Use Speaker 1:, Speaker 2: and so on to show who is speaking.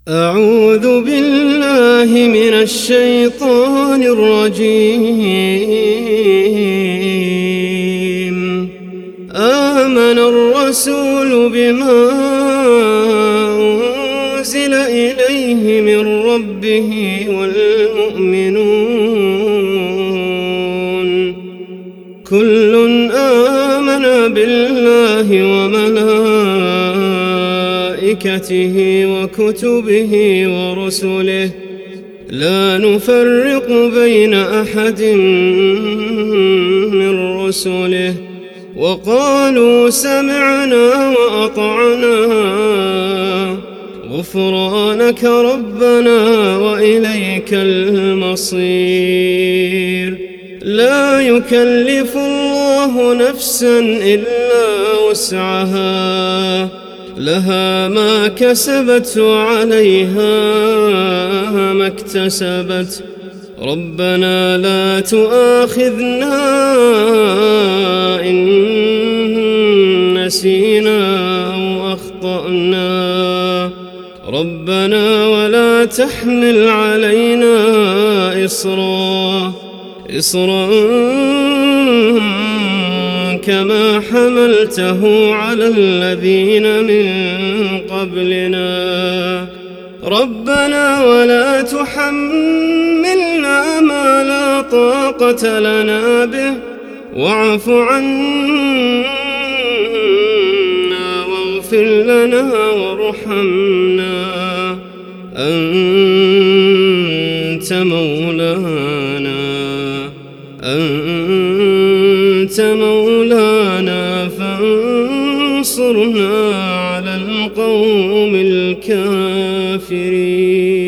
Speaker 1: أعوذ بالله من الشيطان الرجيم. آمن الرسول بما أنزل إليه من ربه والمؤمنون كل آمن بالله وملائكته وكتبه ورسله لا نفرق بين أحد من رسله وقالوا سمعنا وأطعنا غفرانك ربنا وإليك المصير. لا يكلف الله نفسا إلا وسعها لها ما كسبت وعليها ما اكتسبت ربنا لا تؤاخذنا إن نسينا أو أخطأنا ربنا ولا تحمل علينا إصرا كما حملته على الذين من قبلنا ربنا ولا تحملنا ما لا طاقة لنا به واعف عنا واغفر لنا وارحمنا أنت مولانا فانصرنا على القوم الكافرين.